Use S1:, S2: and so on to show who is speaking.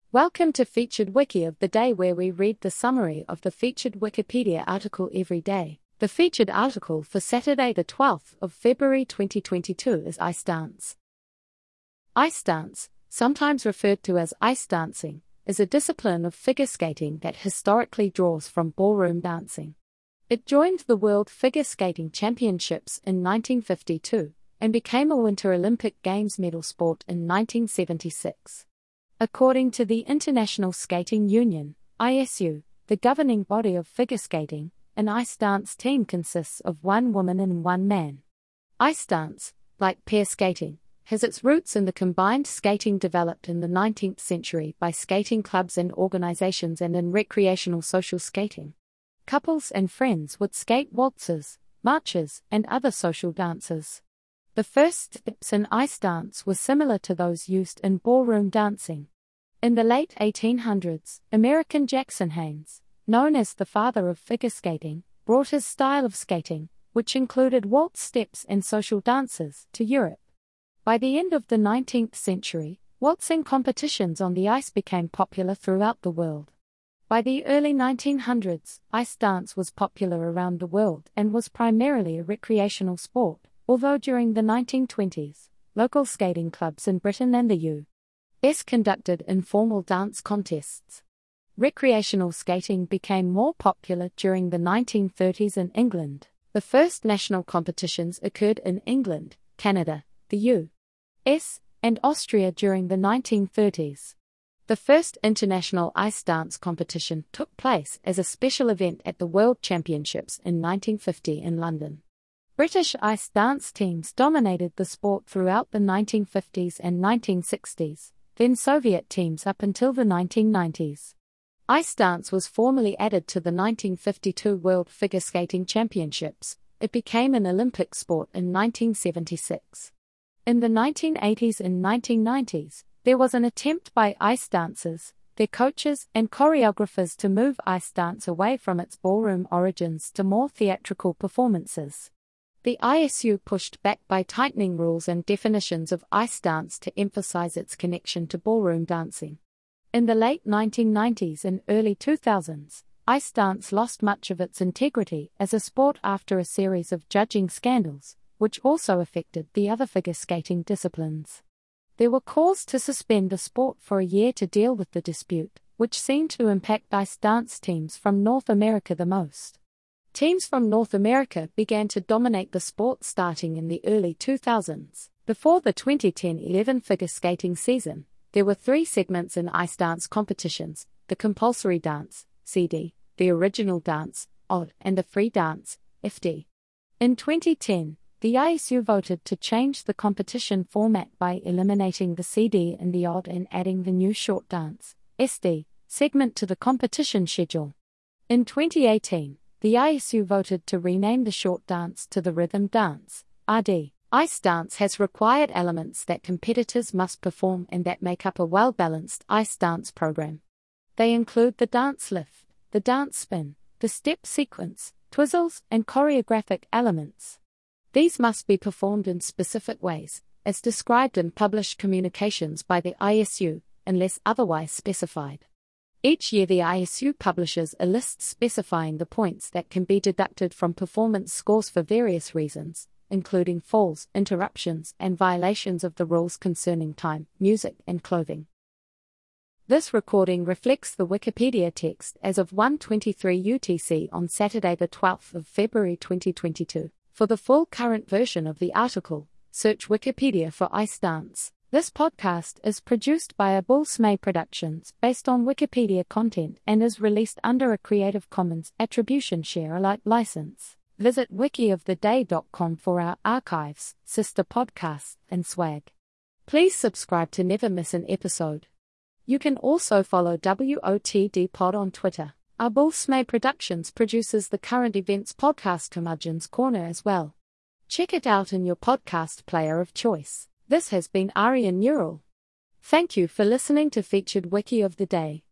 S1: Welcome to Featured Wiki of the Day, where we read the summary of the featured Wikipedia article every day. The featured article for Saturday the 12th of February 2022 is Ice Dance. Ice dance, sometimes referred to as ice dancing, is a discipline of figure skating that historically draws from ballroom dancing. It joined the World Figure Skating Championships in 1952 and became a Winter Olympic Games medal sport in 1976. According to the International Skating Union, ISU, the governing body of figure skating, an ice dance team consists of one woman and one man. Ice dance, like pair skating, has its roots in the combined skating developed in the 19th century by skating clubs and organizations and in recreational social skating. Couples and friends would skate waltzes, marches, and other social dances. The first steps in ice dance were similar to those used in ballroom dancing. In the late 1800s, American Jackson Haynes, known as the father of figure skating, brought his style of skating, which included waltz steps and social dances, to Europe. By the end of the 19th century, waltzing competitions on the ice became popular throughout the world. By the early 1900s, ice dance was popular around the world and was primarily a recreational sport, although during the 1920s, local skating clubs in Britain and the U.S. conducted informal dance contests. Recreational skating became more popular during the 1930s in England. The first national competitions occurred in England, Canada, the U.S., and Austria during the 1930s. The first international ice dance competition took place as a special event at the World Championships in 1950 in London. British ice dance teams dominated the sport throughout the 1950s and 1960s, then Soviet teams up until the 1990s. Ice dance was formally added to the 1952 World Figure Skating Championships. It became an Olympic sport in 1976. In the 1980s and 1990s, there was an attempt by ice dancers, their coaches, and choreographers to move ice dance away from its ballroom origins to more theatrical performances. The ISU pushed back by tightening rules and definitions of ice dance to emphasize its connection to ballroom dancing. In the late 1990s and early 2000s, ice dance lost much of its integrity as a sport after a series of judging scandals, which also affected the other figure skating disciplines. There were calls to suspend the sport for a year to deal with the dispute, which seemed to impact ice dance teams from North America the most. Teams from North America began to dominate the sport starting in the early 2000s. Before the 2010-11 figure skating season, there were 3 segments in ice dance competitions: the compulsory dance, CD, the original dance, OD, and the free dance, FD. In 2010, the ISU voted to change the competition format by eliminating the CD and the OD and adding the new short dance, SD, segment to the competition schedule. In 2018, the ISU voted to rename the short dance to the rhythm dance, RD. Ice dance has required elements that competitors must perform and that make up a well-balanced ice dance program. They include the dance lift, the dance spin, the step sequence, twizzles, and choreographic elements. These must be performed in specific ways, as described in published communications by the ISU, unless otherwise specified. Each year the ISU publishes a list specifying the points that can be deducted from performance scores for various reasons, including falls, interruptions, and violations of the rules concerning time, music, and clothing. This recording reflects the Wikipedia text as of 1:23 UTC on Saturday the 12th of February 2022. For the full current version of the article, search Wikipedia for ice dance. This podcast is produced by Abul Smay Productions based on Wikipedia content and is released under a Creative Commons Attribution Share Alike license. Visit wikioftheday.com for our archives, sister podcasts, and swag. Please subscribe to never miss an episode. You can also follow WOTD Pod on Twitter. Abul Smay Productions produces the Current Events podcast Curmudgeon's Corner as well. Check it out in your podcast player of choice. This has been Aryan Neural. Thank you for listening to Featured Wiki of the Day.